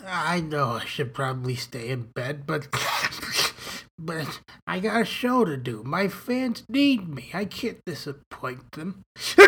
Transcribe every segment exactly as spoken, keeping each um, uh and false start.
I know I should probably stay in bed, but but I got a show to do. My fans need me. I can't disappoint them.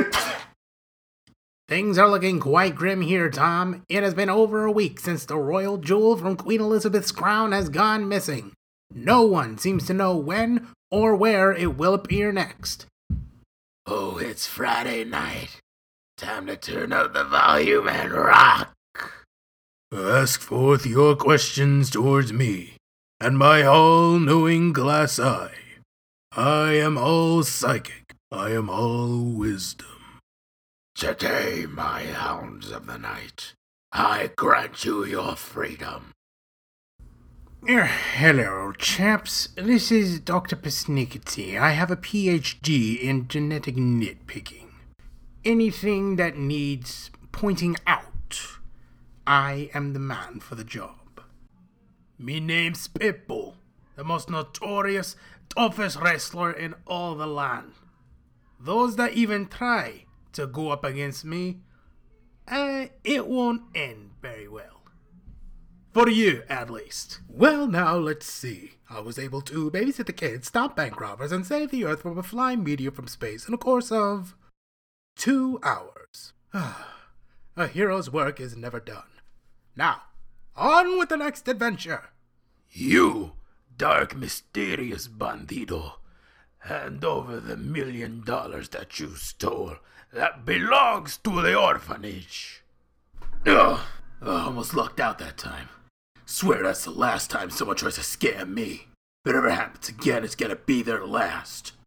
Things are looking quite grim here, Tom. It has been over a week since the royal jewel from Queen Elizabeth's crown has gone missing. No one seems to know when or where it will appear next. Oh, it's Friday night. Time to turn up the volume and rock. Ask forth your questions towards me, and my all-knowing glass eye. I am all psychic. I am all wisdom. Today, my hounds of the night, I grant you your freedom. Er, hello, chaps. This is Doctor Persnickety. I have a P H D in genetic nitpicking. Anything that needs pointing out, I am the man for the job. Me name's Pitbull, the most notorious, toughest wrestler in all the land. Those that even try to go up against me, uh, it won't end very well. For you, at least. Well, now, let's see. I was able to babysit the kids, stop bank robbers, and save the Earth from a flying meteor from space in a course of two hours. A hero's work is never done. Now, on with the next adventure. You, dark, mysterious bandido, hand over the million dollars that you stole that belongs to the orphanage. Ugh, I almost lucked out that time. Swear that's the last time someone tries to scam me. If it ever happens again, it's gonna be their last.